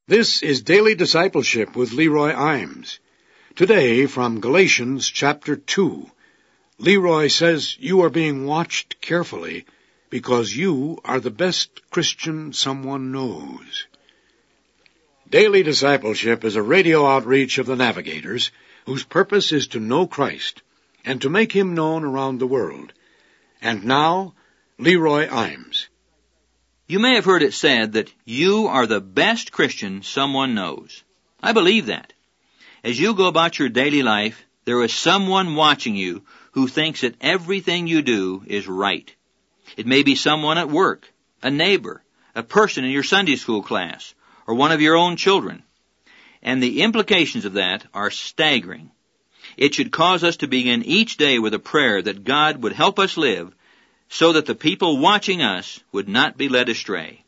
This is Daily Discipleship with Leroy Imes. Today from Galatians chapter 2. Leroy says you are being watched carefully because you are the best Christian someone knows. Daily Discipleship is a radio outreach of the Navigators whose purpose is to know Christ and to make Him known around the world. And now, Leroy Imes. You may have heard it said that you are the best Christian someone knows. I believe that. As you go about your daily life, there is someone watching you who thinks that everything you do is right. It may be someone at work, a neighbor, a person in your Sunday school class, or one of your own children. And the implications of that are staggering. It should cause us to begin each day with a prayer that God would help us live so that the people watching us would not be led astray.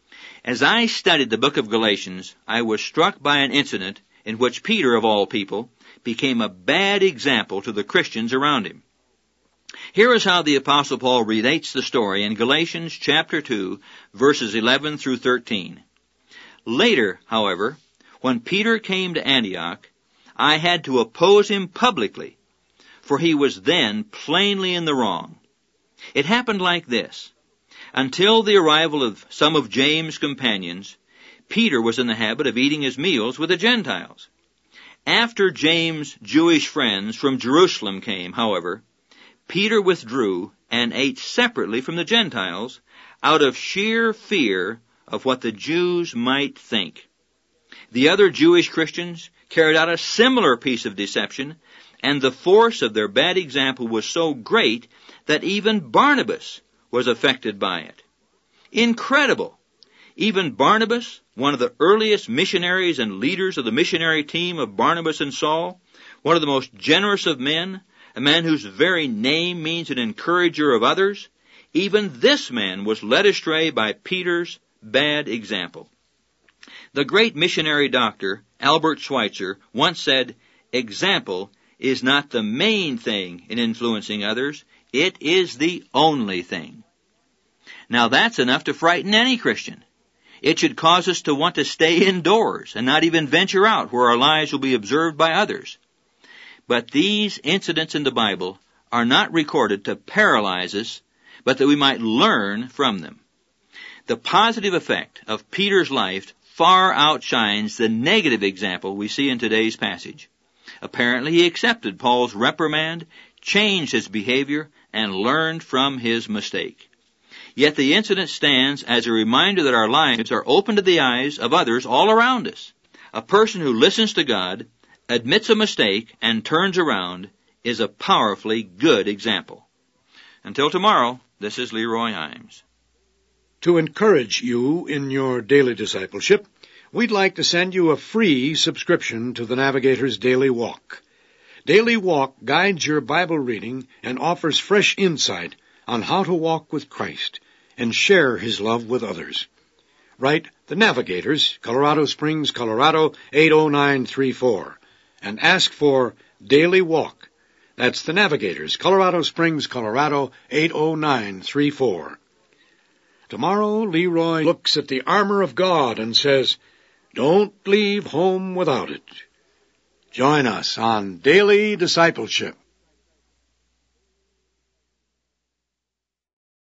As I studied the book of Galatians, I was struck by an incident in which Peter, of all people, became a bad example to the Christians around him. Here is how the Apostle Paul relates the story in Galatians chapter 2, verses 11 through 13. Later, however, when Peter came to Antioch, I had to oppose him publicly, for he was then plainly in the wrong. It happened like this. Until the arrival of some of James' companions, Peter was in the habit of eating his meals with the Gentiles. After James' Jewish friends from Jerusalem came, however, Peter withdrew and ate separately from the Gentiles out of sheer fear of what the Jews might think. The other Jewish Christians carried out a similar piece of deception, and the force of their bad example was so great that even Barnabas was affected by it. Incredible! Even Barnabas, one of the earliest missionaries and leaders of the missionary team of Barnabas and Saul, one of the most generous of men, a man whose very name means an encourager of others, even this man was led astray by Peter's bad example. The great missionary doctor, Albert Schweitzer, once said, "Example is not the main thing in influencing others, it is the only thing." Now that's enough to frighten any Christian. It should cause us to want to stay indoors and not even venture out where our lives will be observed by others. But these incidents in the Bible are not recorded to paralyze us, but that we might learn from them. The positive effect of Peter's life far outshines the negative example we see in today's passage. Apparently he accepted Paul's reprimand, changed his behavior, and learned from his mistake. Yet the incident stands as a reminder that our lives are open to the eyes of others all around us. A person who listens to God, admits a mistake, and turns around is a powerfully good example. Until tomorrow, this is Leroy Imes. To encourage you in your daily discipleship, we'd like to send you a free subscription to the Navigator's Daily Walk. Daily Walk guides your Bible reading and offers fresh insight on how to walk with Christ and share His love with others. Write The Navigators, Colorado Springs, Colorado 80934, and ask for Daily Walk. That's The Navigators, Colorado Springs, Colorado 80934. Tomorrow, Leroy looks at the armor of God and says, "Don't leave home without it." Join us on Daily Discipleship.